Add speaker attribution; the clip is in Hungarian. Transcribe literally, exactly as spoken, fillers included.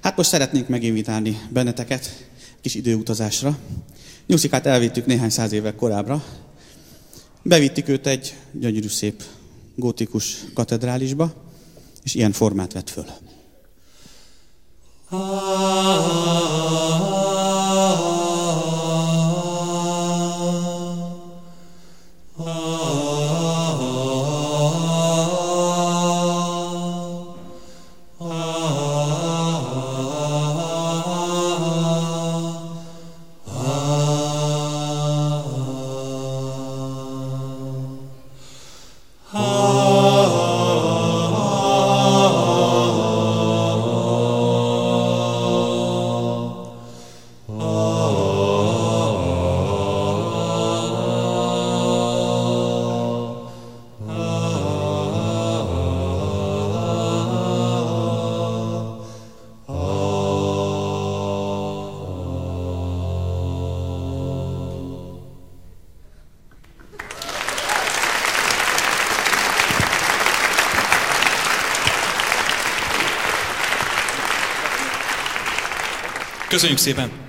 Speaker 1: Hát most szeretnénk meginvitálni benneteket kis időutazásra. Nyuszikát elvittük néhány száz évvel korábbra. Bevittük őt egy gyönyörű szép gótikus katedrálisba, és ilyen formát vett föl.
Speaker 2: Köszönjük szépen!